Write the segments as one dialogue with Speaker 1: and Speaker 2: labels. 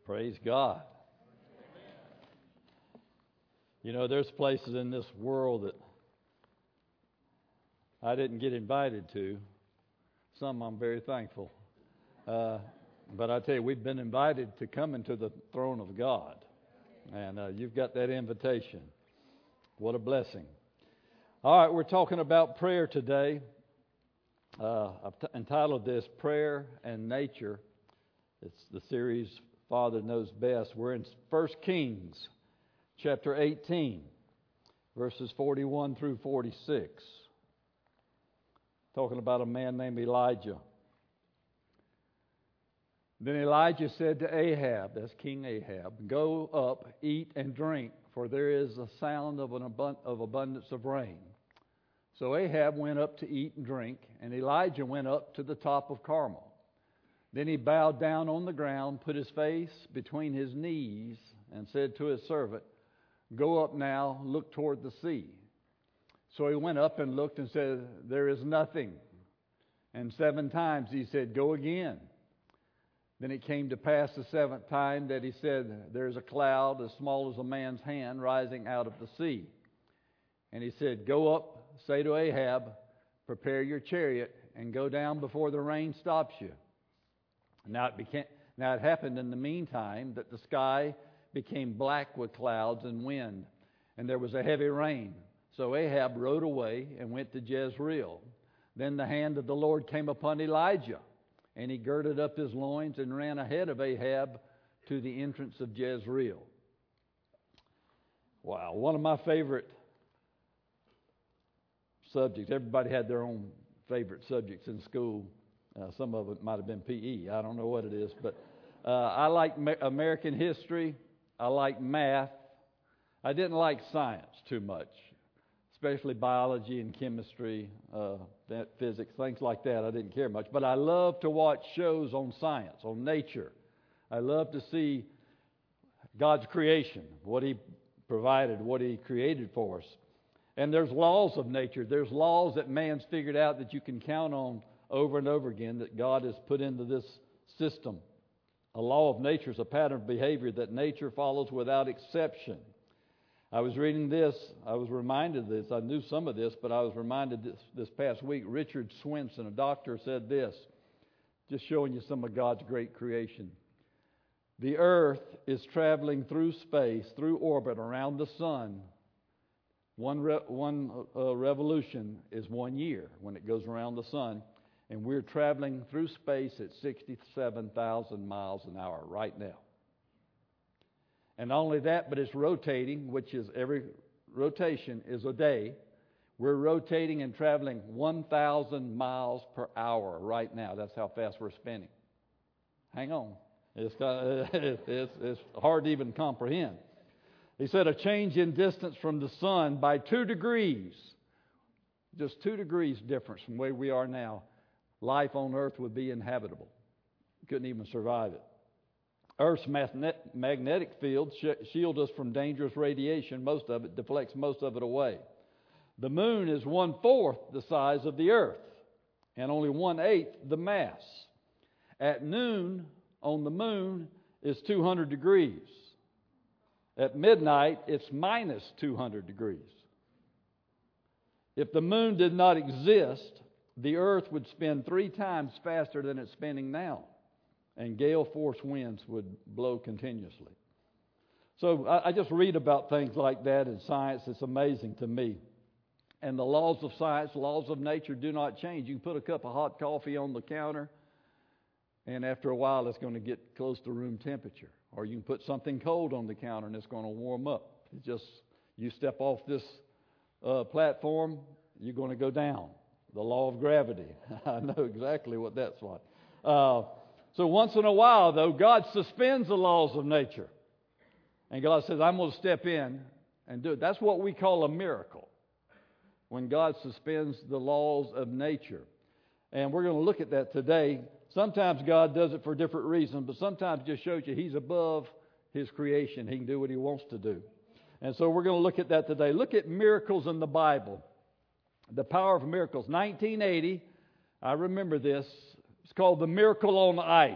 Speaker 1: Praise God. You know, there's places in this world that I didn't get invited to. Some I'm very thankful. But I tell you, we've been invited to come into the throne of God. And you've got that invitation. What a blessing. All right, we're talking about prayer today. I've entitled this Prayer and Nature. It's the series Father Knows Best. We're in 1 Kings chapter 18, verses 41 through 46. Talking about a man named Elijah. Then Elijah said to Ahab, that's King Ahab, "Go up, eat and drink, for there is a sound of abundance of rain." So Ahab went up to eat and drink, and Elijah went up to the top of Carmel. Then he bowed down on the ground, put his face between his knees, and said to his servant, "Go up now, look toward the sea." So he went up and looked and said, "There is nothing." And 7 times he said, "Go again." Then it came to pass the 7th time that he said, "There is a cloud as small as a man's hand rising out of the sea." And he said, "Go up, say to Ahab, prepare your chariot, and go down before the rain stops you." Now it happened in the meantime that the sky became black with clouds and wind, and there was a heavy rain. So Ahab rode away and went to Jezreel. Then the hand of the Lord came upon Elijah, and he girded up his loins and ran ahead of Ahab to the entrance of Jezreel. Wow, one of my favorite subjects. Everybody had their own favorite subjects in school. Some of it might have been PE. I don't know what it is. But I like American history. I like math. I didn't like science too much, especially biology and chemistry, physics, things like that. I didn't care much. But I love to watch shows on science, on nature. I love to see God's creation, what He provided, what He created for us. And there's laws of nature. There's laws that man's figured out that you can count on over and over again that God has put into this system. A law of nature is a pattern of behavior that nature follows without exception. I was reading this. I was reminded of this. I knew some of this, but I was reminded this past week. Richard Swenson, a doctor, said this, just showing you some of God's great creation. The earth is traveling through space, through orbit around the sun. One revolution is 1 year when it goes around the sun. And we're traveling through space at 67,000 miles an hour right now. And not only that, but it's rotating, which is every rotation is a day. We're rotating and traveling 1,000 miles per hour right now. That's how fast we're spinning. Hang on. It's hard to even comprehend. He said a change in distance from the sun by 2 degrees, just 2 degrees difference from where we are now, life on earth would be inhabitable. Couldn't even survive it. Earth's magnetic field shield us from dangerous radiation. Most of it deflects most of it away. The moon is 1/4 the size of the earth and only 1/8 the mass. At noon on the moon is 200 degrees. At midnight it's minus 200 degrees. If the moon did not exist, the earth would spin 3 times faster than it's spinning now, and gale force winds would blow continuously. So I just read about things like that in science. It's amazing to me. And the laws of science, laws of nature do not change. You can put a cup of hot coffee on the counter, and after a while it's going to get close to room temperature. Or you can put something cold on the counter and it's going to warm up. It's just, you step off this platform, you're going to go down. The law of gravity. I know exactly what that's like. So once in a while, though, God suspends the laws of nature. And God says, I'm going to step in and do it. That's what we call a miracle, when God suspends the laws of nature. And we're going to look at that today. Sometimes God does it for different reasons, but sometimes it just shows you He's above His creation. He can do what He wants to do. And so we're going to look at that today. Look at miracles in the Bible. The power of miracles. 1980, I remember this. It's called the Miracle on Ice.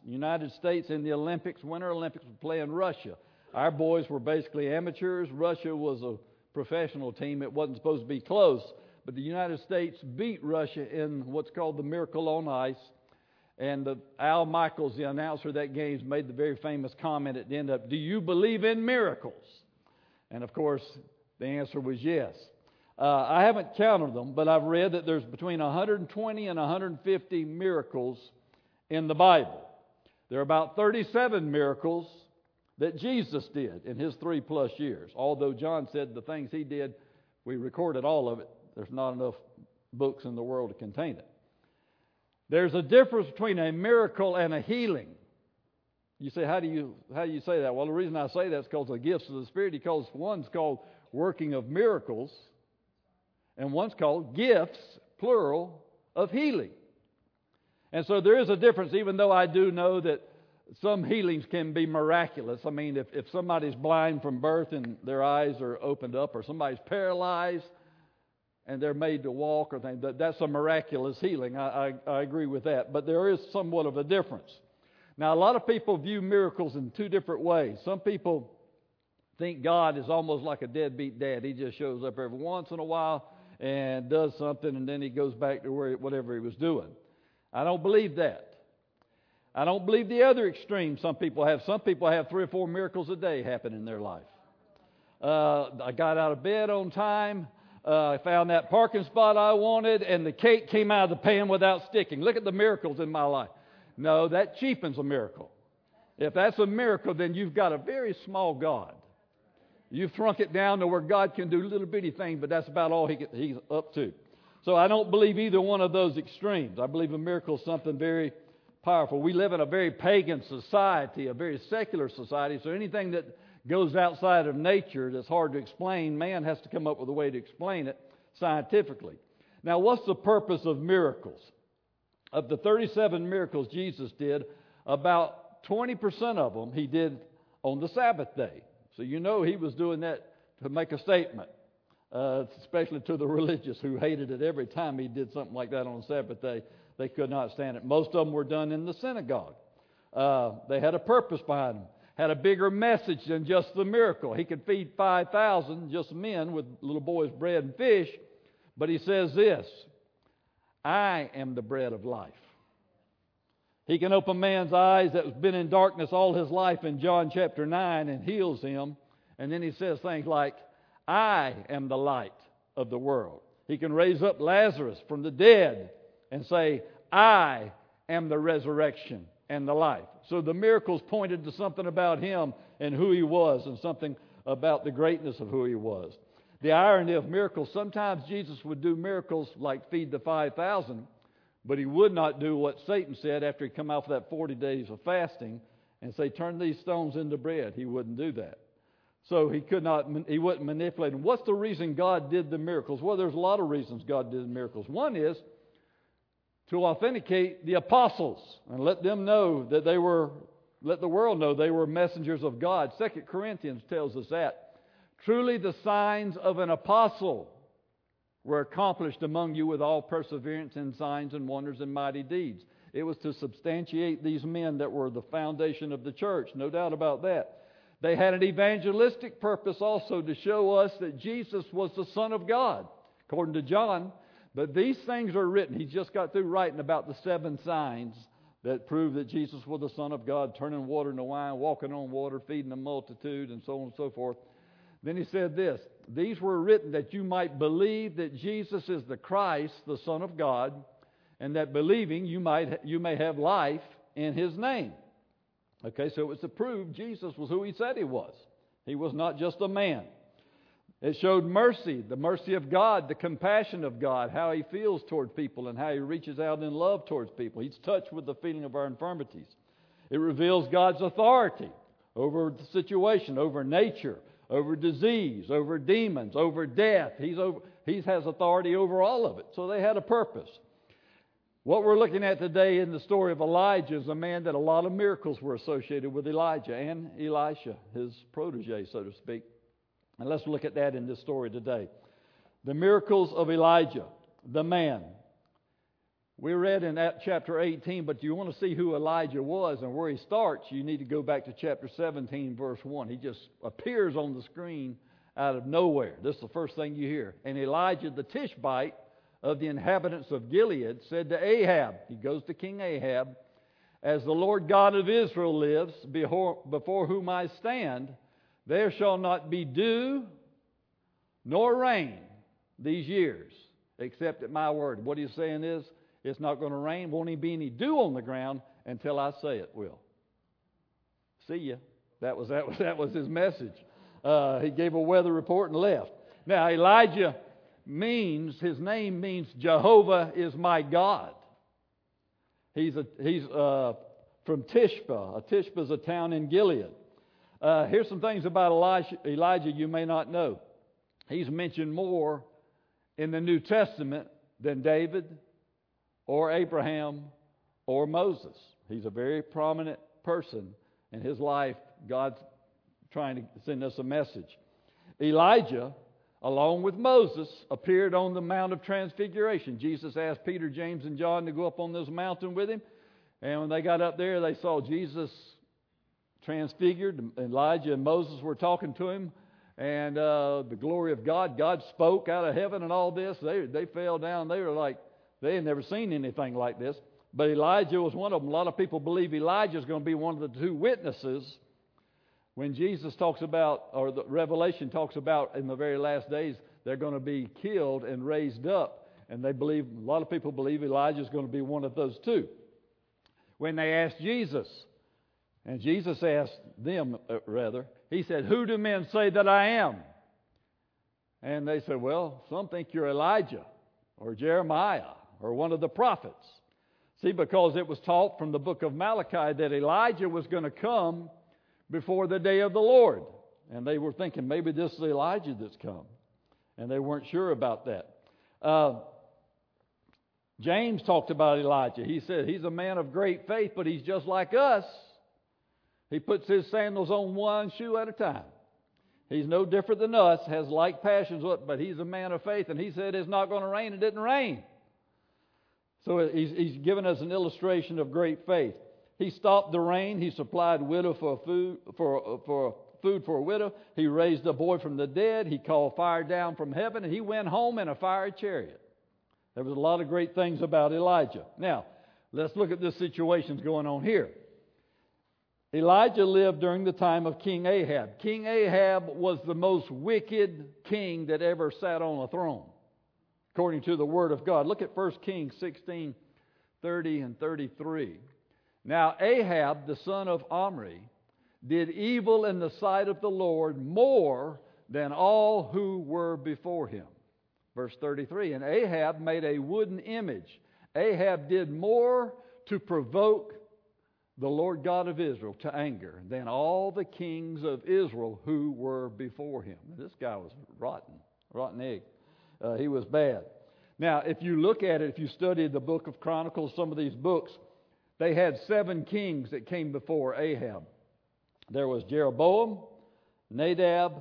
Speaker 1: United States in the Olympics, Winter Olympics, were playing Russia. Our boys were basically amateurs. Russia was a professional team. It wasn't supposed to be close. But the United States beat Russia in what's called the Miracle on Ice. And Al Michaels, the announcer of that game, made the very famous comment at the end of, "Do you believe in miracles?" And of course, the answer was yes. I haven't counted them, but I've read that there's between 120 and 150 miracles in the Bible. There are about 37 miracles that Jesus did in his 3+ years. Although John said the things he did, we recorded all of it. There's not enough books in the world to contain it. There's a difference between a miracle and a healing. You say, how do you say that? Well, the reason I say that is because the gifts of the Spirit, because one's called working of miracles, and one's called gifts, plural, of healing. And so there is a difference, even though I do know that some healings can be miraculous. I mean, if somebody's blind from birth and their eyes are opened up, or somebody's paralyzed and they're made to walk, or things, that's a miraculous healing. I agree with that. But there is somewhat of a difference. Now, a lot of people view miracles in two different ways. Some people think God is almost like a deadbeat dad. He just shows up every once in a while and does something, and then he goes back to whatever he was doing. I don't believe that. I don't believe the other extreme some people have. Some people have 3 or 4 miracles a day happen in their life. I got out of bed on time. I found that parking spot I wanted, and the cake came out of the pan without sticking. Look at the miracles in my life. No, that cheapens a miracle. If that's a miracle, then you've got a very small God. You've shrunk it down to where God can do little bitty things, but that's about all he's up to. So I don't believe either one of those extremes. I believe a miracle is something very powerful. We live in a very pagan society, a very secular society, so anything that goes outside of nature that's hard to explain, man has to come up with a way to explain it scientifically. Now, what's the purpose of miracles? Of the 37 miracles Jesus did, about 20% of them he did on the Sabbath day. So you know he was doing that to make a statement, especially to the religious who hated it every time he did something like that on the Sabbath day. They could not stand it. Most of them were done in the synagogue. They had a purpose behind them, had a bigger message than just the miracle. He could feed 5,000, just men, with little boys' bread and fish. But he says this, "I am the bread of life." He can open man's eyes that has been in darkness all his life in John chapter 9 and heals him. And then he says things like, "I am the light of the world." He can raise up Lazarus from the dead and say, "I am the resurrection and the life." So the miracles pointed to something about him and who he was, and something about the greatness of who he was. The irony of miracles, sometimes Jesus would do miracles like feed the 5,000, but he would not do what Satan said after he come out for that 40 days of fasting and say, "Turn these stones into bread." He wouldn't do that. So he wouldn't manipulate them. What's the reason God did the miracles? Well, there's a lot of reasons God did the miracles. One is to authenticate the apostles and let them know that let the world know they were messengers of God. 2 Corinthians tells us that. "Truly the signs of an apostle were accomplished among you with all perseverance in signs and wonders and mighty deeds." It was to substantiate these men that were the foundation of the church, no doubt about that. They had an evangelistic purpose also to show us that Jesus was the Son of God, according to John. But these things are written. He just got through writing about the 7 signs that prove that Jesus was the Son of God, turning water into wine, walking on water, feeding a multitude, and so on and so forth. Then he said this, "These were written that you might believe that Jesus is the Christ, the Son of God, and that believing you may have life in His name." Okay, so it was to prove Jesus was who He said He was. He was not just a man. It showed mercy, the mercy of God, the compassion of God, how He feels toward people and how He reaches out in love towards people. He's touched with the feeling of our infirmities. It reveals God's authority over the situation, over nature, over disease, over demons, over death. He has authority over all of it. So they had a purpose. What we're looking at today in the story of Elijah is a man that a lot of miracles were associated with Elijah and Elisha, his protege, so to speak. And let's look at that in this story today. The miracles of Elijah, the man. We read in that chapter 18, but you want to see who Elijah was and where he starts, you need to go back to chapter 17, verse 1. He just appears on the screen out of nowhere. This is the first thing you hear. And Elijah the Tishbite of the inhabitants of Gilead said to Ahab, he goes to King Ahab, as the Lord God of Israel lives, before whom I stand, there shall not be dew nor rain these years, except at my word. What he's saying is, it's not going to rain, won't even be any dew on the ground until I say it will. See ya. That was his message. He gave a weather report and left. Now Elijah his name means Jehovah is my God. He's from Tishba. Tishba is a town in Gilead. Here's some things about Elijah you may not know. He's mentioned more in the New Testament than David or Abraham or Moses. He's a very prominent person in his life. God's trying to send us a message. Elijah, along with Moses, appeared on the Mount of Transfiguration. Jesus asked Peter, James, and John to go up on this mountain with him. And when they got up there, they saw Jesus transfigured. Elijah and Moses were talking to him. And the glory of God, God spoke out of heaven and all this. They fell down. They were like, they had never seen anything like this. But Elijah was one of them. A lot of people believe Elijah is going to be one of the two witnesses when Jesus talks about, or the Revelation talks about in the very last days, they're going to be killed and raised up. And a lot of people believe Elijah is going to be one of those two. When they asked Jesus, and Jesus asked them, he said, "Who do men say that I am?" And they said, "Well, some think you're Elijah or Jeremiah or one of the prophets." See, because it was taught from the book of Malachi that Elijah was going to come before the day of the Lord. And they were thinking, maybe this is Elijah that's come. And they weren't sure about that. James talked about Elijah. He said he's a man of great faith, but he's just like us. He puts his sandals on one shoe at a time. He's no different than us, has like passions, but he's a man of faith. And he said it's not going to rain. It didn't rain. So he's given us an illustration of great faith. He stopped the rain. He supplied food for a widow. He raised a boy from the dead. He called fire down from heaven. And he went home in a fiery chariot. There was a lot of great things about Elijah. Now, let's look at the situations going on here. Elijah lived during the time of King Ahab. King Ahab was the most wicked king that ever sat on a throne, according to the Word of God. Look at 1 Kings 16, 30 and 33. Now Ahab, the son of Omri, did evil in the sight of the Lord more than all who were before him. Verse 33, and Ahab made a wooden image. Ahab did more to provoke the Lord God of Israel to anger than all the kings of Israel who were before him. This guy was rotten egg. He was bad. Now, if you look at it, if you study the book of Chronicles, some of these books, they had 7 kings that came before Ahab. There was Jeroboam, Nadab,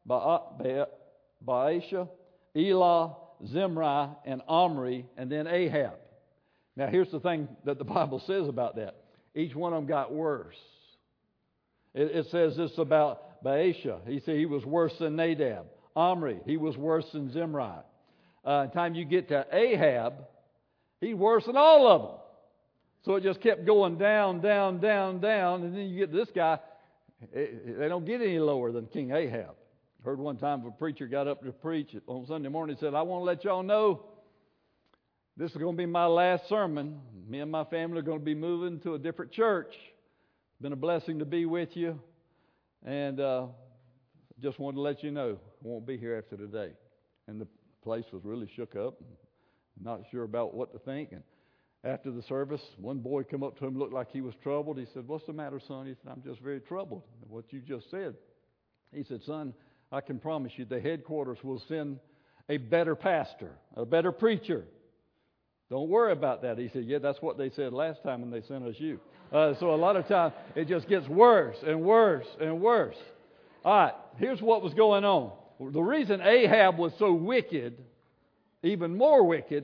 Speaker 1: Baasha, Elah, Zimri, and Omri, and then Ahab. Now, here's the thing that the Bible says about that. Each one of them got worse. It says this about Baasha. He said he was worse than Nadab. Omri, he was worse than Zimri. By the time you get to Ahab, he's worse than all of them. So it just kept going down, down, down, down. And then you get this guy, they don't get any lower than King Ahab. Heard one time a preacher got up to preach on Sunday morning and said, "I want to let y'all know this is going to be my last sermon. Me and my family are going to be moving to a different church. It's been a blessing to be with you. And just wanted to let you know I won't be here after today." And the place was really shook up, not sure about what to think. And after the service, one boy come up to him, looked like he was troubled. He said, "What's the matter, son?" He said, "I'm just very troubled." What you just said. He said, "Son, I can promise you the headquarters will send a better pastor, a better preacher. Don't worry about that." He said, "Yeah, that's what they said last time when they sent us you." So a lot of times it just gets worse and worse and worse. All right, here's what was going on. The reason Ahab was so wicked, even more wicked,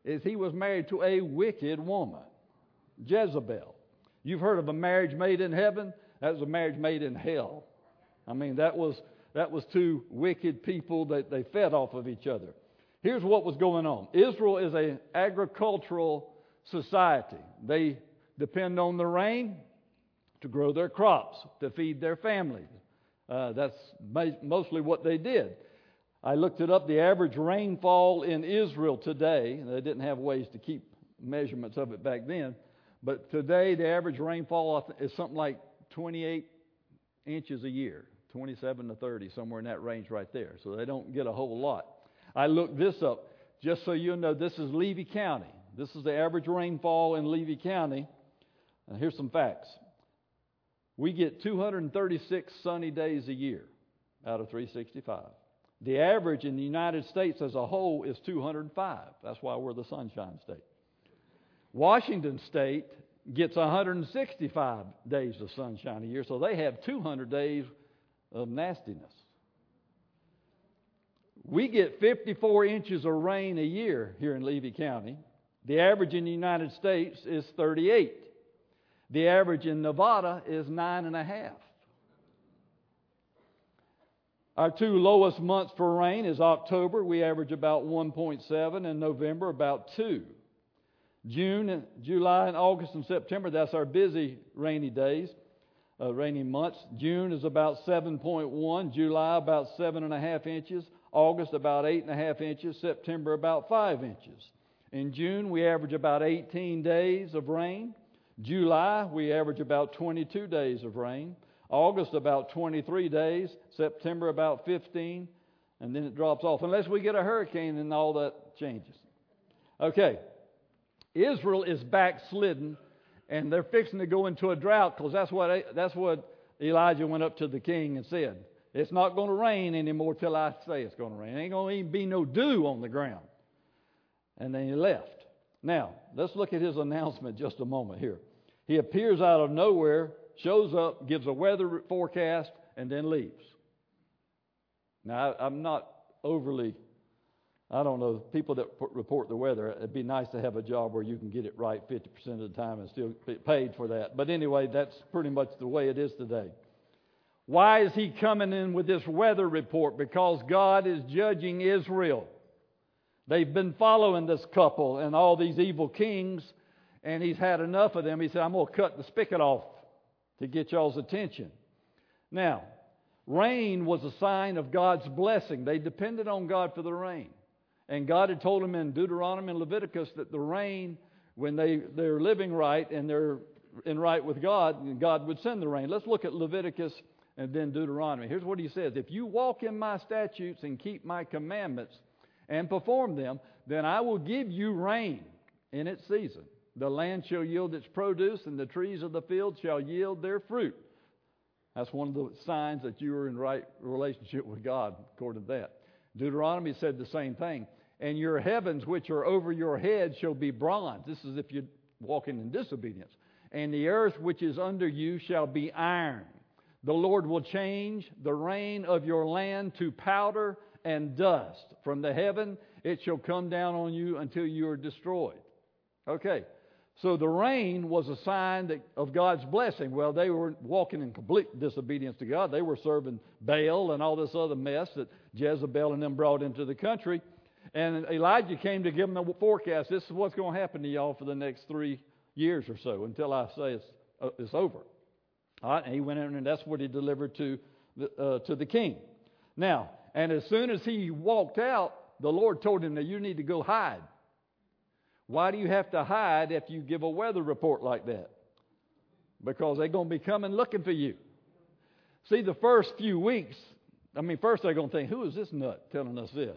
Speaker 1: is he was married to a wicked woman, Jezebel. You've heard of a marriage made in heaven? That was a marriage made in hell. I mean, that was two wicked people that they fed off of each other. Here's what was going on. Israel is an agricultural society. They depend on the rain to grow their crops, to feed their families. That's mostly what they did. I looked it up. The average rainfall in Israel today, they didn't have ways to keep measurements of it back then, but today the average rainfall is something like 28 inches a year, 27 to 30, somewhere in that range right there. So they don't get a whole lot. I looked this up just so you know. This is Levy County. This is the average rainfall in Levy County. And here's some facts. We get 236 sunny days a year out of 365. The average in the United States as a whole is 205. That's why we're the Sunshine State. Washington State gets 165 days of sunshine a year, so they have 200 days of nastiness. We get 54 inches of rain a year here in Levy County. The average in the United States is 38. The average in Nevada is 9.5. Our two lowest months for rain is October. We average about 1.7, and November about 2. June, July, and August and September, that's our busy rainy days, rainy months. June is about 7.1, July about 7.5 inches, August about 8.5 inches, September about 5 inches. In June, we average about 18 days of rain. July, we average about 22 days of rain. August, about 23 days. September, about 15. And then it drops off. Unless we get a hurricane and all that changes. Okay. Israel is backslidden. And they're fixing to go into a drought because that's what Elijah went up to the king and said. It's not going to rain anymore till I say it's going to rain. There ain't going to even be no dew on the ground. And then he left. Now, let's look at his announcement just a moment here. He appears out of nowhere, shows up, gives a weather forecast, and then leaves. Now, I'm not overly, I don't know, people that report the weather, it'd be nice to have a job where you can get it right 50% of the time and still get paid for that. But anyway, that's pretty much the way it is today. Why is he coming in with this weather report? Because God is judging Israel. They've been following this couple and all these evil kings, and he's had enough of them. He said, I'm going to cut the spigot off to get y'all's attention. Now, rain was a sign of God's blessing. They depended on God for the rain. And God had told them in Deuteronomy and Leviticus that the rain, when they're living right and they're in right with God, God would send the rain. Let's look at Leviticus and then Deuteronomy. Here's what he says. If you walk in my statutes and keep my commandments and perform them, then I will give you rain in its season. The land shall yield its produce, and the trees of the field shall yield their fruit. That's one of the signs that you are in right relationship with God, according to that. Deuteronomy said the same thing. And your heavens, which are over your head, shall be bronze. This is if you're walking in disobedience. And the earth which is under you shall be iron. The Lord will change the rain of your land to powder and dust. From the heaven it shall come down on you until you are destroyed. Okay, so the rain was a sign of God's blessing. Well, they were walking in complete disobedience to God. They were serving Baal and all this other mess that Jezebel and them brought into the country. And Elijah came to give them the forecast. This is what's going to happen to y'all for the next 3 years or so until I say it's over. All right, and he went in and that's what he delivered to the king. Now, and as soon as he walked out, the Lord told him that you need to go hide. Why do you have to hide if you give a weather report like that? Because they're going to be coming looking for you. See, the first few weeks, first they're going to think, who is this nut telling us this?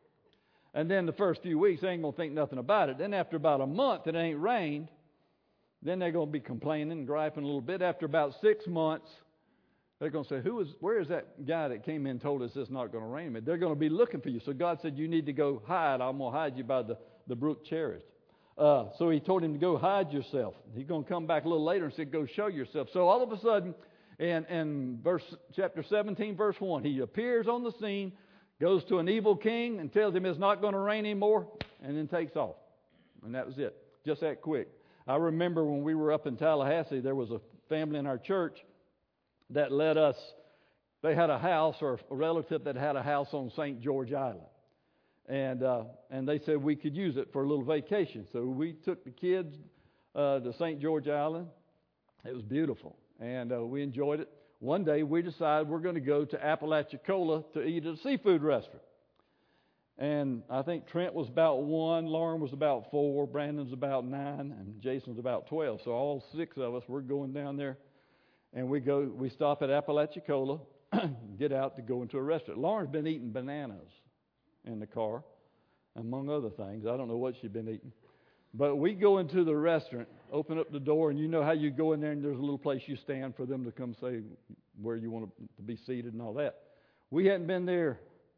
Speaker 1: And then the first few weeks, they ain't going to think nothing about it. Then after about a month, it ain't rained. Then they're going to be complaining and griping a little bit. After about 6 months, they're going to say, where is that guy that came in and told us it's not going to rain? They're going to be looking for you. So God said, you need to go hide. I'm going to hide you by the brook Cherith. So he told him to go hide yourself. He's going to come back a little later and say, go show yourself. So all of a sudden, in chapter 17, verse 1, he appears on the scene, goes to an evil king and tells him it's not going to rain anymore, and then takes off. and that was it. Just that quick. I remember when we were up in Tallahassee, there was a family in our church that let us, they had a house, or a relative that had a house on St. George Island. And they said we could use it for a little vacation. So we took the kids to St. George Island. It was beautiful, and we enjoyed it. One day we decided we're going to go to Apalachicola to eat at a seafood restaurant. And I think Trent was about 1, Lauren was about 4, Brandon's about 9, and Jason's about 12. So all 6 of us, we're going down there, and we stop at Apalachicola, get out to go into a restaurant. Lauren's been eating bananas in the car, among other things. I don't know what she'd been eating. But we go into the restaurant, open up the door, and you know how you go in there and there's a little place you stand for them to come say where you want to be seated and all that. We hadn't been there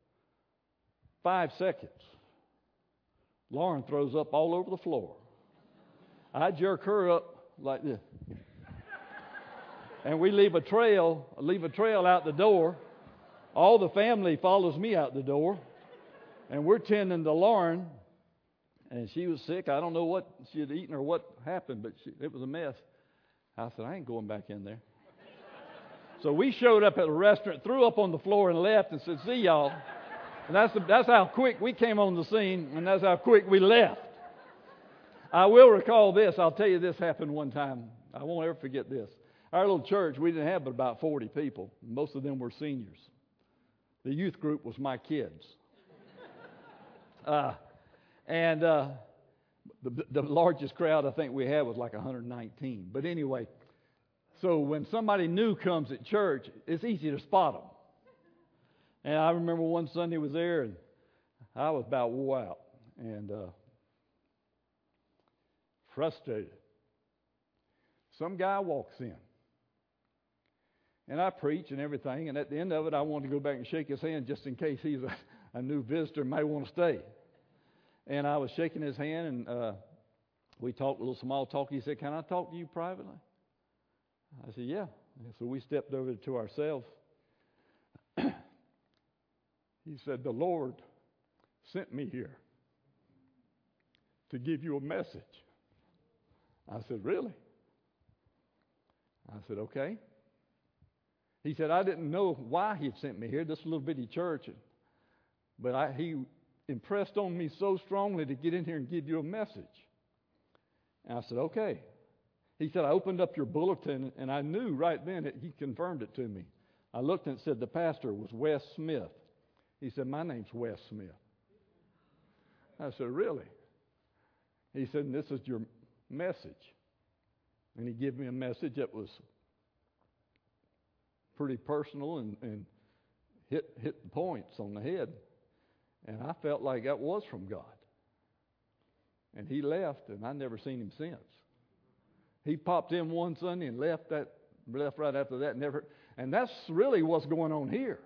Speaker 1: 5 seconds. Lauren throws up all over the floor. I jerk her up like this. And we leave a trail out the door. All the family follows me out the door. And we're tending to Lauren. And she was sick. I don't know what she had eaten or what happened, but it was a mess. I said, I ain't going back in there. So we showed up at the restaurant, threw up on the floor and left and said, see y'all. And that's how quick we came on the scene, and that's how quick we left. I will recall this. I'll tell you this happened one time. I won't ever forget this. Our little church, we didn't have but about 40 people. Most of them were seniors. The youth group was my kids. The largest crowd I think we had was like 119. But anyway, so when somebody new comes at church, it's easy to spot them. And I remember one Sunday was there, and I was about wore out and frustrated. Some guy walks in, and I preach and everything, and at the end of it, I wanted to go back and shake his hand just in case he's a new visitor and may want to stay. And I was shaking his hand, and we talked a little small talk. He said, can I talk to you privately? I said, yeah. And so we stepped over to ourselves. He said, the Lord sent me here to give you a message. I said, really? I said, okay. He said, I didn't know why he'd sent me here, this little bitty church, but he impressed on me so strongly to get in here and give you a message. And I said, okay. He said, I opened up your bulletin, and I knew right then that he confirmed it to me. I looked and it said the pastor was Wes Smith. He said, my name's Wes Smith. I said, really? He said, this is your message. And he gave me a message that was pretty personal and hit the points on the head. And I felt like that was from God. And he left, and I never seen him since. He popped in one Sunday and left right after that. And that's really what's going on here.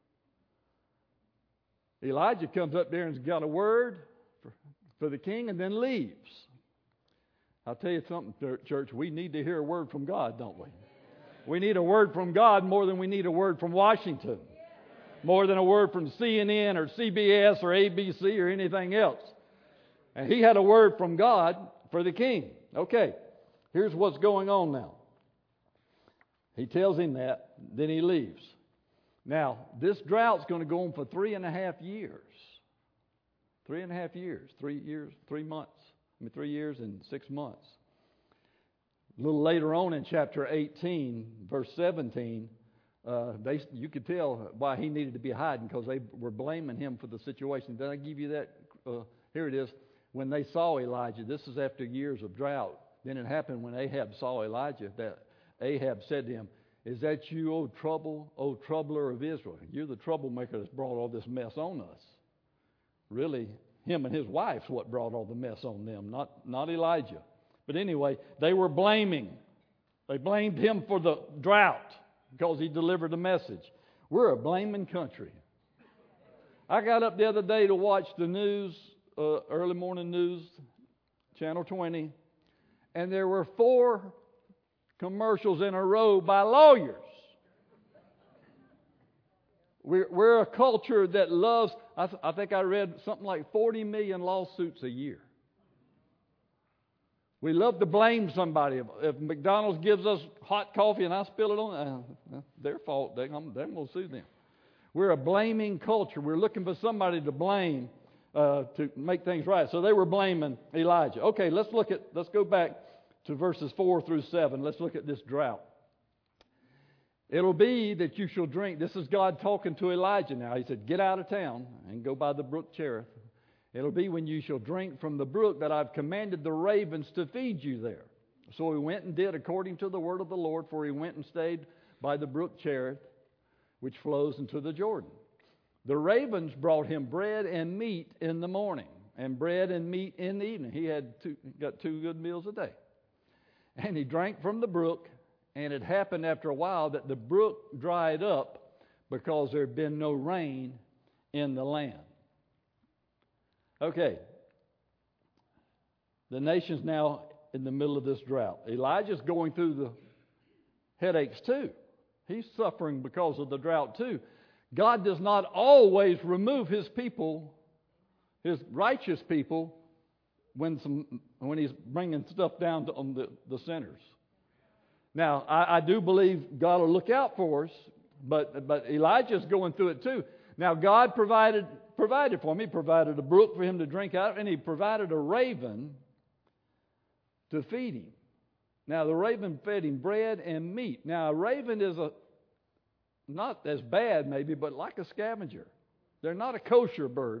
Speaker 1: Elijah comes up there and's got a word for the king and then leaves. I'll tell you something, church. We need to hear a word from God, don't we? We need a word from God more than we need a word from Washington. More than a word from CNN or CBS or ABC or anything else. And he had a word from God for the king. Okay, here's what's going on now. He tells him that, then he leaves. Now, this drought's going to go on for 3.5 years. 3.5 years. 3 months. 3 years and 6 months. A little later on in chapter 18, verse 17, you could tell why he needed to be hiding, because they were blaming him for the situation. Did I give you that? Here it is. When they saw Elijah, this is after years of drought. Then it happened when Ahab saw Elijah that Ahab said to him, is that you, O troubler of Israel? You're the troublemaker that's brought all this mess on us. Really, him and his wife's what brought all the mess on them, not Elijah. But anyway, they were blaming. They blamed him for the drought because he delivered a message. We're a blaming country. I got up the other day to watch the news, early morning news, Channel 20, and there were 4 commercials in a row by lawyers. We're a culture that loves, I think I read something like 40 million lawsuits a year. We love to blame somebody. If McDonald's gives us hot coffee and I spill it on, their fault. I'm going to sue them. We're a blaming culture. We're looking for somebody to blame to make things right. So they were blaming Elijah. Okay, let's go back to verses 4 through 7. Let's look at this drought. It'll be that you shall drink. This is God talking to Elijah now. He said, get out of town and go by the brook Cherith. It'll be when you shall drink from the brook that I've commanded the ravens to feed you there. So he went and did according to the word of the Lord, for he went and stayed by the brook Cherith, which flows into the Jordan. The ravens brought him bread and meat in the morning, and bread and meat in the evening. He got 2 good meals a day. And he drank from the brook, and it happened after a while that the brook dried up because there had been no rain in the land. Okay. The nation's now in the middle of this drought. Elijah's going through the headaches too. He's suffering because of the drought too. God does not always remove His people, His righteous people, when He's bringing stuff down on the sinners. Now, I do believe God will look out for us, but Elijah's going through it too. Now, God provided for him. He provided a brook for him to drink out of, and He provided a raven to feed him. Now, the raven fed him bread and meat. Now, a raven is not as bad maybe, but like a scavenger. They're not a kosher bird.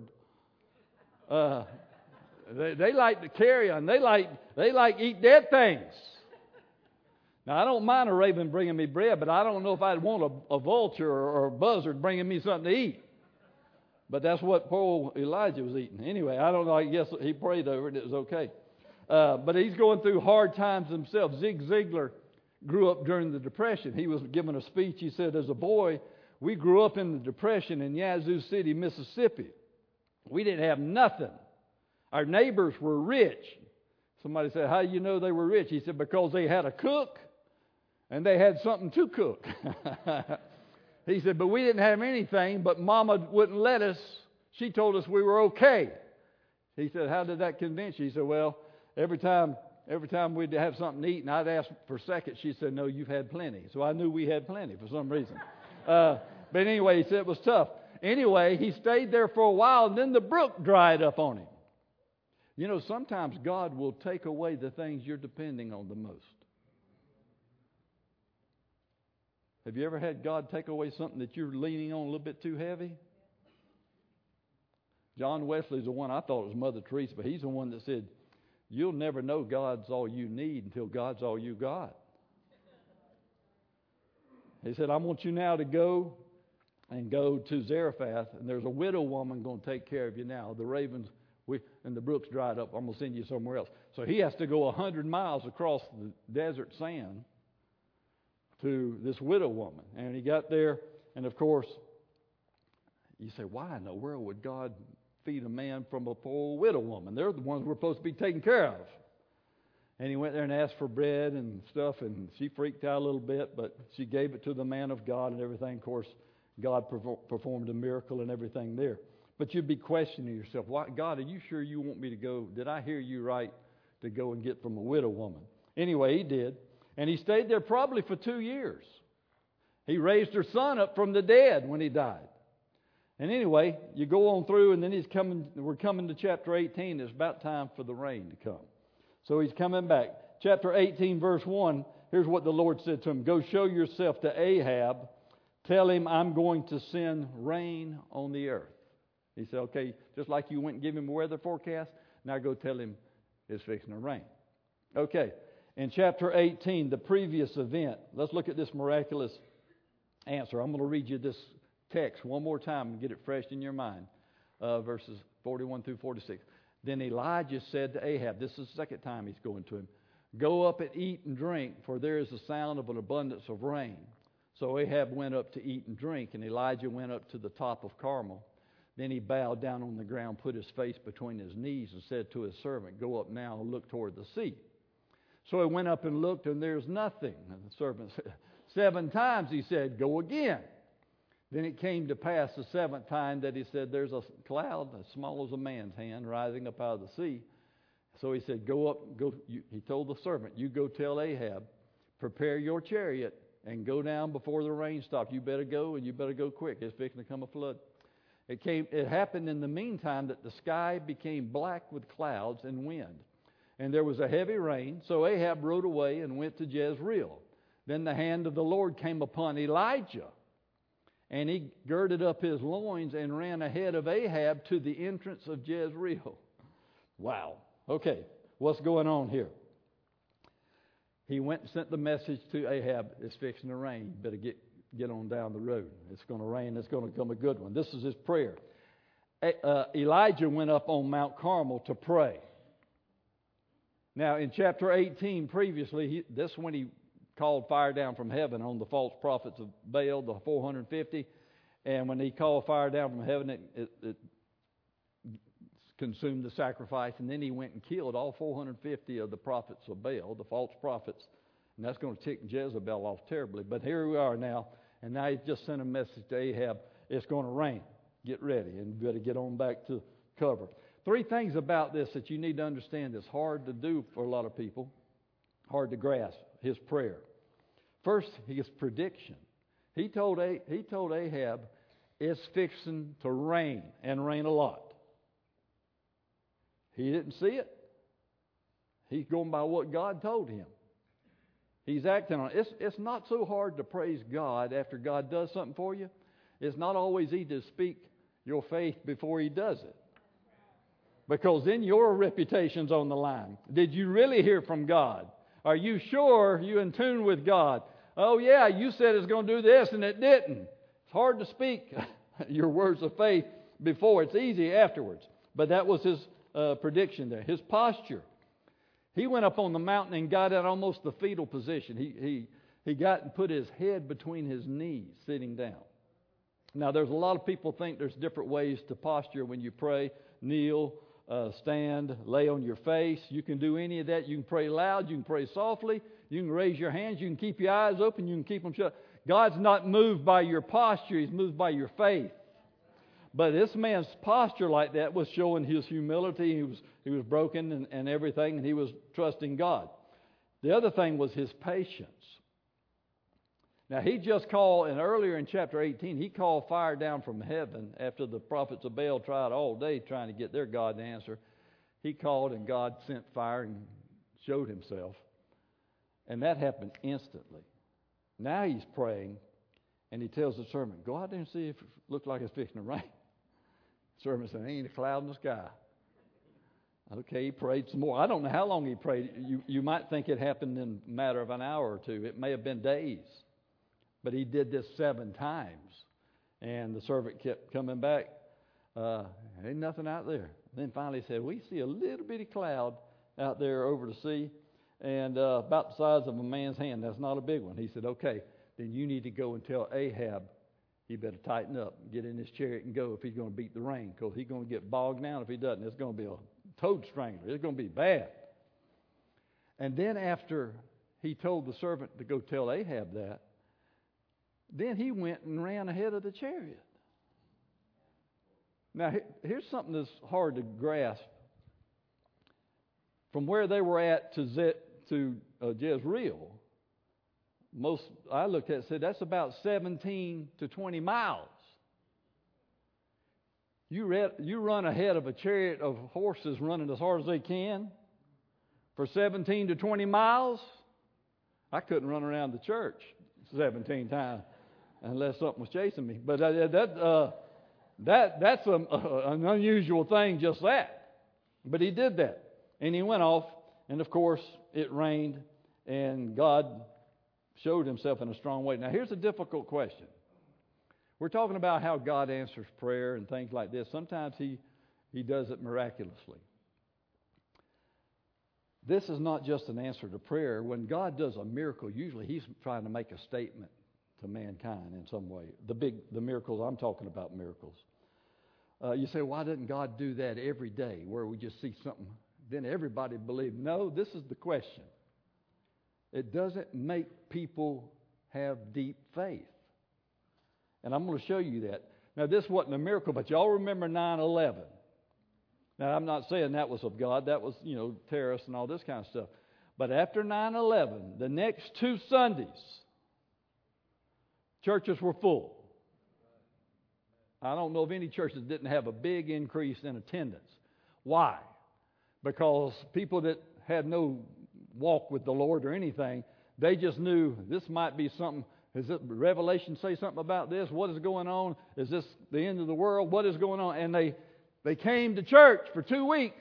Speaker 1: They like to carry on. They like eat dead things. Now, I don't mind a raven bringing me bread, but I don't know if I'd want a vulture or a buzzard bringing me something to eat. But that's what poor Elijah was eating. Anyway, I don't know. I guess he prayed over it. It was okay. But he's going through hard times himself. Zig Ziglar grew up during the Depression. He was giving a speech. He said, as a boy, we grew up in the Depression in Yazoo City, Mississippi. We didn't have nothing. Our neighbors were rich. Somebody said, how do you know they were rich? He said, because they had a cook and they had something to cook. He said, but we didn't have anything, but Mama wouldn't let us. She told us we were okay. He said, how did that convince you? He said, well, every time we'd have something to eat and I'd ask for seconds, she said, no, you've had plenty. So I knew we had plenty for some reason. But anyway, he said it was tough. Anyway, he stayed there for a while, and then the brook dried up on him. You know, sometimes God will take away the things you're depending on the most. Have you ever had God take away something that you're leaning on a little bit too heavy? John Wesley's the one, I thought it was Mother Teresa, but he's the one that said, you'll never know God's all you need until God's all you got. He said, I want you now to go to Zarephath, and there's a widow woman going to take care of you now. The ravens and the brook's dried up. I'm going to send you somewhere else. So he has to go 100 miles across the desert sand to this widow woman. And he got there, and of course, you say, why in the world would God feed a man from a poor widow woman? They're the ones we're supposed to be taking care of. And he went there and asked for bread and stuff, and she freaked out a little bit, but she gave it to the man of God and everything. Of course, God performed a miracle and everything there. But you'd be questioning yourself, why, God, are you sure you want me to go? Did I hear you right to go and get from a widow woman? Anyway, he did. And he stayed there probably for 2 years. He raised her son up from the dead when he died. And anyway, you go on through, and then we're coming to chapter 18. It's about time for the rain to come. So he's coming back. Chapter 18, verse 1, here's what the Lord said to him. Go show yourself to Ahab. Tell him I'm going to send rain on the earth. He said, okay, just like you went and gave him a weather forecast, now go tell him it's fixing to rain. Okay, in chapter 18, the previous event, let's look at this miraculous answer. I'm going to read you this text one more time and get it fresh in your mind. Verses 41 through 46. Then Elijah said to Ahab, this is the second time he's going to him, go up and eat and drink, for there is a sound of an abundance of rain. So Ahab went up to eat and drink, and Elijah went up to the top of Carmel. Then he bowed down on the ground, put his face between his knees, and said to his servant, go up now and look toward the sea. So he went up and looked, and there's nothing. And the servant said, 7 times he said, go again. Then it came to pass the 7th time that he said, there's a cloud as small as a man's hand rising up out of the sea. So he said, he told the servant, you go tell Ahab, prepare your chariot and go down before the rain stops. You better go, and you better go quick. It's fixing to come a flood. It happened in the meantime that the sky became black with clouds and wind, and there was a heavy rain. So Ahab rode away and went to Jezreel. Then the hand of the Lord came upon Elijah, and he girded up his loins and ran ahead of Ahab to the entrance of Jezreel. Wow. Okay, what's going on here? He went and sent the message to Ahab, it's fixing to rain. You better get on down the road. It's going to rain. It's going to come a good one. This is his prayer. Elijah went up on Mount Carmel to pray. Now, in chapter 18 previously, this is when he called fire down from heaven on the false prophets of Baal, the 450. And when he called fire down from heaven, it consumed the sacrifice, and then he went and killed all 450 of the prophets of Baal, the false prophets, and that's going to tick Jezebel off terribly. But here we are now, and now he's just sent a message to Ahab, it's going to rain. Get ready, and you better get on back to cover. 3 things about this that you need to understand that's hard to do for a lot of people, hard to grasp, his prayer. First, his prediction. He told Ahab, it's fixing to rain, and rain a lot. He didn't see it. He's going by what God told him. He's acting on it. It's not so hard to praise God after God does something for you. It's not always easy to speak your faith before He does it. Because then your reputation's on the line. Did you really hear from God? Are you sure you're in tune with God? Oh yeah, you said it's going to do this and it didn't. It's hard to speak your words of faith before. It's easy afterwards. But that was his prediction there. His posture. He went up on the mountain and got in almost the fetal position. He got and put his head between his knees, sitting down. Now, there's a lot of people think there's different ways to posture when you pray. Kneel, stand, lay on your face. You can do any of that. You can pray loud. You can pray softly. You can raise your hands. You can keep your eyes open. You can keep them shut. God's not moved by your posture. He's moved by your faith. But this man's posture like that was showing his humility. He was broken and everything, and he was trusting God. The other thing was his patience. Now, he just called, and earlier in chapter 18, he called fire down from heaven after the prophets of Baal tried all day trying to get their God to answer. He called, and God sent fire and showed himself. And that happened instantly. Now he's praying, and he tells the servant, go out there and see if it looks like it's fixing to rain. The servant said, ain't a cloud in the sky. Okay, he prayed some more. I don't know how long he prayed. You might think it happened in a matter of an hour or two. It may have been days. But he did this 7 times. And the servant kept coming back. Ain't nothing out there. Then finally he said, we see a little bitty cloud out there over the sea, and about the size of a man's hand. That's not a big one. He said, okay, then you need to go and tell Ahab he better tighten up, get in his chariot and go if he's going to beat the rain, because he's going to get bogged down if he doesn't. It's going to be a toad strangler. It's going to be bad. And then after he told the servant to go tell Ahab that, then he went and ran ahead of the chariot. Now, here's something that's hard to grasp. From where they were at to Jezreel, I looked at it and said that's about 17 to 20 miles. You run ahead of a chariot of horses running as hard as they can for 17 to 20 miles? I couldn't run around the church 17 times unless something was chasing me. But that's an unusual thing, just that. But he did that. And he went off, and of course it rained, and God showed himself in a strong way. Now here's a difficult question. We're talking about how God answers prayer and things like this. Sometimes he does it miraculously. This is not just an answer to prayer. When God does a miracle, usually He's trying to make a statement to mankind in some way. The miracles, I'm talking about miracles. You say, why doesn't God do that every day where we just see something? Then everybody believes. No, this is the question. It doesn't make people have deep faith. And I'm going to show you that. Now, this wasn't a miracle, but y'all remember 9/11. Now, I'm not saying that was of God. That was, terrorists and all this kind of stuff. But after 9/11, the next 2 Sundays, churches were full. I don't know of any church that didn't have a big increase in attendance. Why? Because people that had no walk with the Lord or anything, they just knew this might be something. Does Revelation say something about this? What is going on? Is this the end of the world? What is going on? And they came to church for 2 weeks.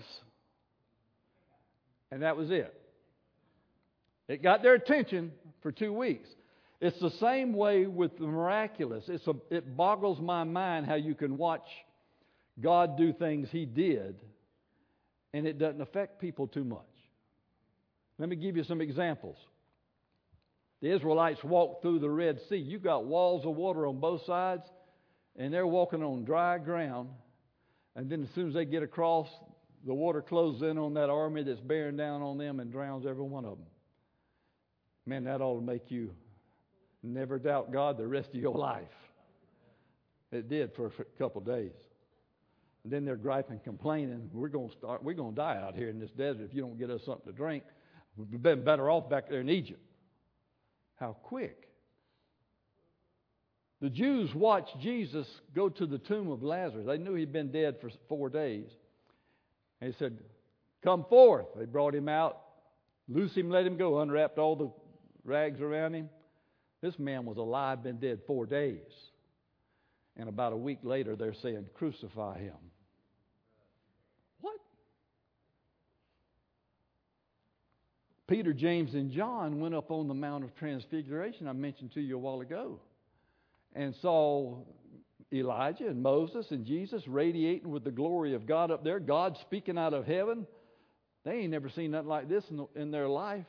Speaker 1: And that was it. It got their attention for 2 weeks. It's the same way with the miraculous. It boggles my mind how you can watch God do things He did and it doesn't affect people too much. Let me give you some examples. The Israelites walked through the Red Sea. You've got walls of water on both sides, and they're walking on dry ground. And then as soon as they get across, the water closes in on that army that's bearing down on them and drowns every one of them. Man, that ought to make you never doubt God the rest of your life. It did for a couple of days. And then they're griping, complaining, we're going to die out here in this desert if you don't get us something to drink. We've been better off back there in Egypt. How quick. The Jews watched Jesus go to the tomb of Lazarus. They knew he'd been dead for 4 days. And he said, come forth. They brought him out, loosed him, let him go, unwrapped all the rags around him. This man was alive, been dead 4 days. And about a week later, they're saying, crucify him. What? Peter, James, and John went up on the Mount of Transfiguration I mentioned to you a while ago and saw Elijah and Moses and Jesus radiating with the glory of God up there, God speaking out of heaven. They ain't never seen nothing like this in their life.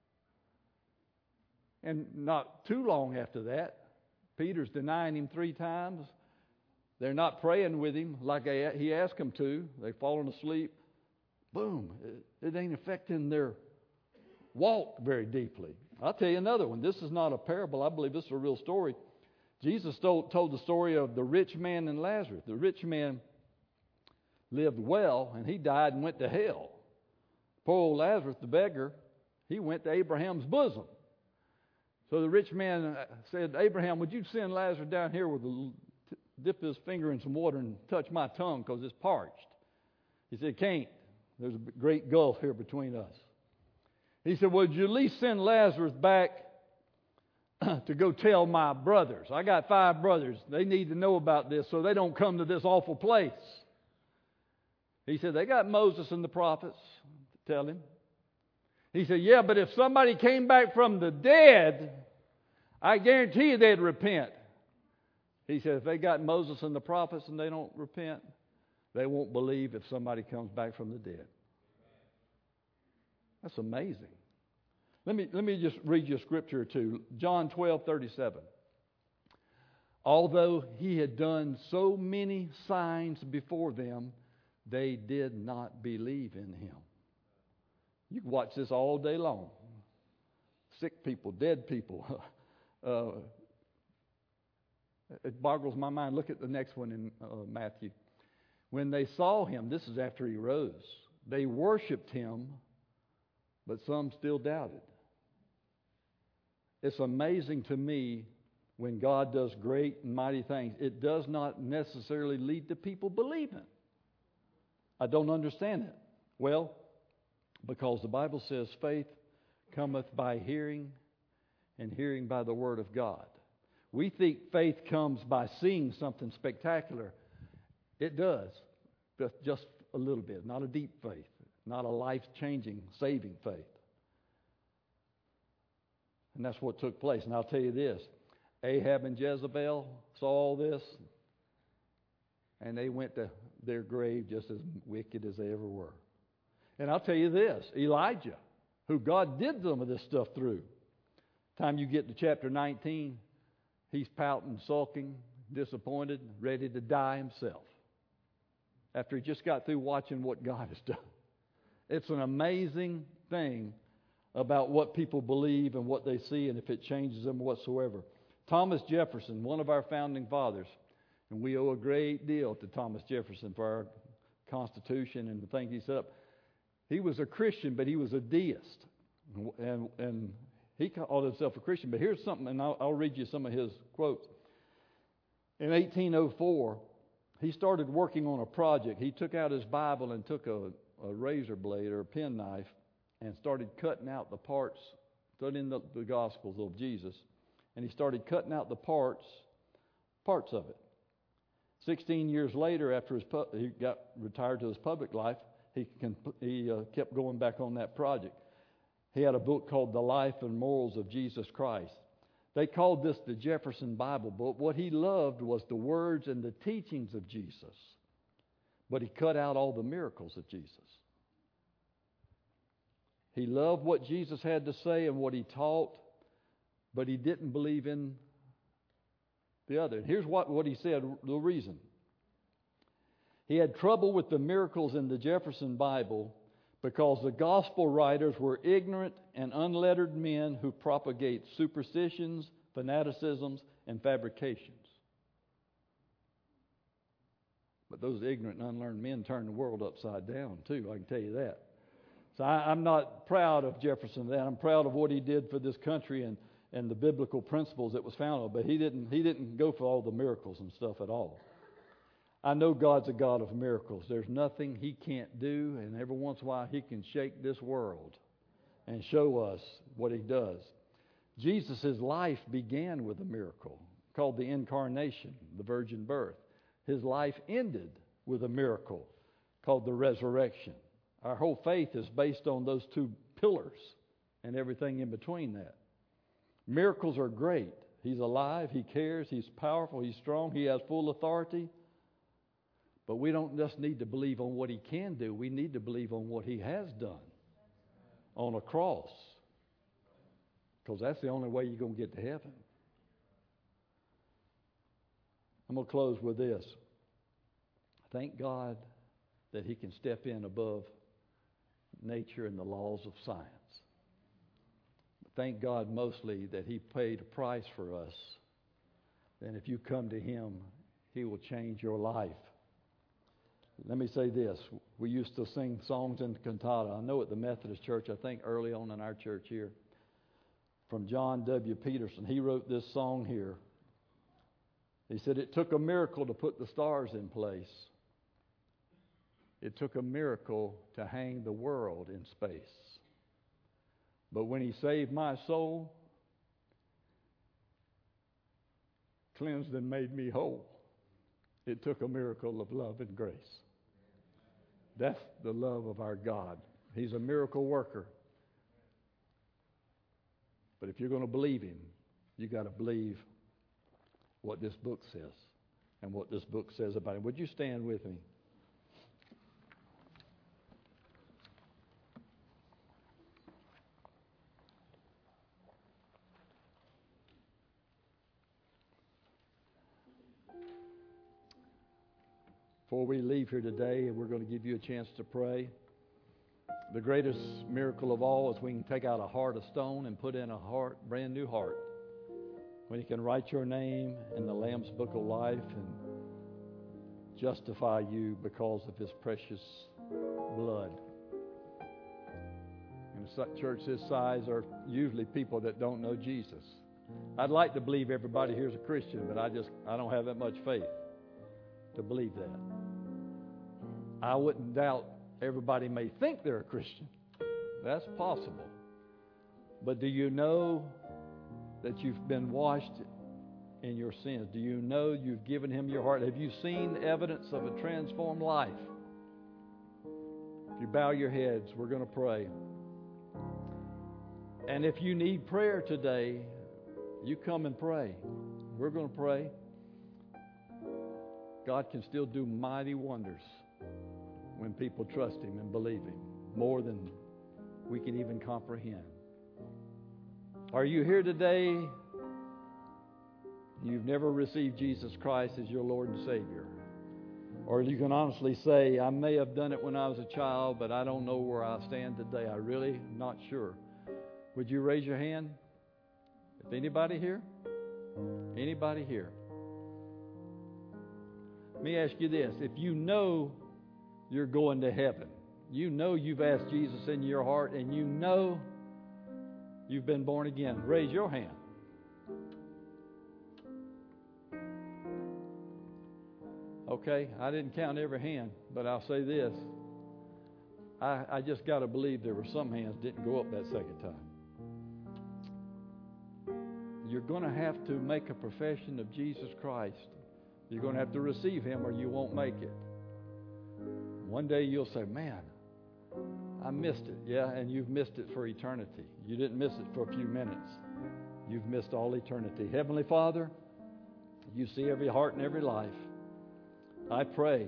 Speaker 1: And not too long after that, Peter's denying him 3 times. They're not praying with him like he asked them to. They've fallen asleep. Boom. It ain't affecting their walk very deeply. I'll tell you another one. This is not a parable. I believe this is a real story. Jesus told the story of the rich man and Lazarus. The rich man lived well, and he died and went to hell. Poor old Lazarus, the beggar, he went to Abraham's bosom. So the rich man said, Abraham, would you send Lazarus down here dip his finger in some water and touch my tongue because it's parched? He said, can't. There's a great gulf here between us. He said, would you at least send Lazarus back to go tell my brothers? I got 5 brothers. They need to know about this so they don't come to this awful place. He said, they got Moses and the prophets to tell him. He said, yeah, but if somebody came back from the dead, I guarantee you they'd repent. He said, if they got Moses and the prophets and they don't repent, they won't believe if somebody comes back from the dead. That's amazing. Let me just read you a scripture or two. John 12:37. Although he had done so many signs before them, they did not believe in him. You can watch this all day long. Sick people, dead people. It boggles my mind. Look at the next one in Matthew. When they saw him, this is after he rose, they worshiped him, but some still doubted. It's amazing to me when God does great and mighty things. It does not necessarily lead to people believing. I don't understand it. Well, because the Bible says faith cometh by hearing, and hearing by the Word of God. We think faith comes by seeing something spectacular. It does, but just a little bit. Not a deep faith, not a life-changing, saving faith. And that's what took place. And I'll tell you this, Ahab and Jezebel saw all this, and they went to their grave just as wicked as they ever were. And I'll tell you this, Elijah, who God did some of this stuff through. Time you get to chapter 19, he's pouting, sulking, disappointed, ready to die himself. After he just got through watching what God has done. It's an amazing thing about what people believe and what they see and if it changes them whatsoever. Thomas Jefferson, one of our founding fathers, and we owe a great deal to Thomas Jefferson for our Constitution and the things he set up. He was a Christian, but he was a deist. And he called himself a Christian. But here's something, and I'll read you some of his quotes. In 1804, he started working on a project. He took out his Bible and took a razor blade or a penknife and started cutting out the parts, studying the Gospels of Jesus. And he started cutting out the parts of it. 16 years later, after he got retired to his public life, he kept going back on that project. He had a book called The Life and Morals of Jesus Christ. They called this the Jefferson Bible book. What he loved was the words and the teachings of Jesus, but he cut out all the miracles of Jesus. He loved what Jesus had to say and what he taught, but he didn't believe in the other. And here's what he said, the reason. He had trouble with the miracles in the Jefferson Bible because the gospel writers were ignorant and unlettered men who propagate superstitions, fanaticisms, and fabrications. But those ignorant and unlearned men turned the world upside down too, I can tell you that. So I'm not proud of Jefferson for that. I'm proud of what he did for this country and the biblical principles that was found on. But he didn't go for all the miracles and stuff at all. I know God's a God of miracles. There's nothing He can't do, and every once in a while He can shake this world and show us what He does. Jesus' life began with a miracle called the incarnation, the virgin birth. His life ended with a miracle called the resurrection. Our whole faith is based on those two pillars and everything in between that. Miracles are great. He's alive, He cares, He's powerful, He's strong, He has full authority. But we don't just need to believe on what He can do. We need to believe on what He has done on a cross. Because that's the only way you're going to get to heaven. I'm going to close with this. Thank God that He can step in above nature and the laws of science. Thank God mostly that He paid a price for us. And if you come to Him, He will change your life. Let me say this. We used to sing songs in the cantata. I know at the Methodist Church, I think early on in our church here, from John W. Peterson. He wrote this song here. He said, "It took a miracle to put the stars in place. It took a miracle to hang the world in space. But when He saved my soul, cleansed and made me whole, it took a miracle of love and grace." That's the love of our God. He's a miracle worker. But if you're going to believe Him, you've got to believe what this book says and what this book says about Him. Would you stand with me? Before we leave here today, we're going to give you a chance to pray. The greatest miracle of all is we can take out a heart of stone and put in a brand new heart. When He can write your name in the Lamb's Book of Life and justify you because of His precious blood. In a church this size are usually people that don't know Jesus. I'd like to believe everybody here is a Christian, but I don't have that much faith to believe that. I wouldn't doubt everybody may think they're a Christian. That's possible. But do you know that you've been washed in your sins? Do you know you've given Him your heart? Have you seen evidence of a transformed life? If you bow your heads, we're going to pray. And if you need prayer today, you come and pray. We're going to pray. God can still do mighty wonders when people trust Him and believe Him, more than we can even comprehend. Are you here today? You've never received Jesus Christ as your Lord and Savior. Or you can honestly say, I may have done it when I was a child, but I don't know where I stand today. I really am not sure. Would you raise your hand? If anybody here? Anybody here? Let me ask you this. If you know you're going to heaven. You know you've asked Jesus in your heart, and you know you've been born again. Raise your hand. Okay, I didn't count every hand, but I'll say this. I just got to believe there were some hands didn't go up that second time. You're going to have to make a profession of Jesus Christ. You're going to have to receive Him or you won't make it. One day you'll say, man, I missed it. Yeah, and you've missed it for eternity. You didn't miss it for a few minutes. You've missed all eternity. Heavenly Father, you see every heart and every life. I pray,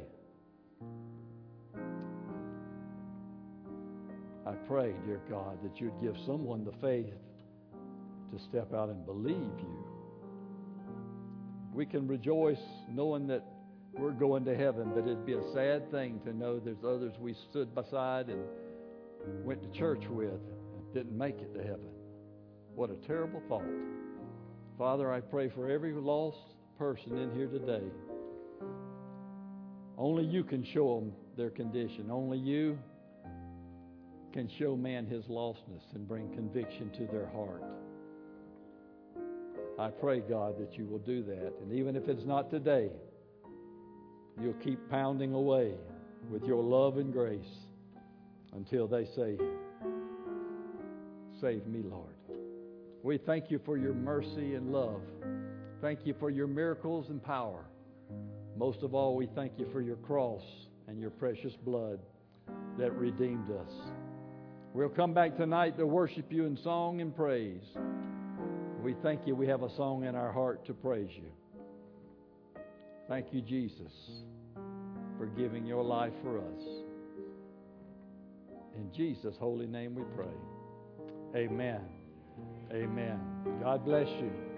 Speaker 1: dear God, that you'd give someone the faith to step out and believe you. We can rejoice knowing that we're going to heaven, but it'd be a sad thing to know there's others we stood beside and went to church with and didn't make it to heaven. What a terrible thought. Father, I pray for every lost person in here today. Only you can show them their condition. Only you can show man his lostness and bring conviction to their heart. I pray, God, that you will do that. And even if it's not today, you'll keep pounding away with your love and grace until they say, save me, Lord. We thank you for your mercy and love. Thank you for your miracles and power. Most of all, we thank you for your cross and your precious blood that redeemed us. We'll come back tonight to worship you in song and praise. We thank you we have a song in our heart to praise you. Thank you, Jesus, for giving your life for us. In Jesus' holy name we pray. Amen. Amen. God bless you.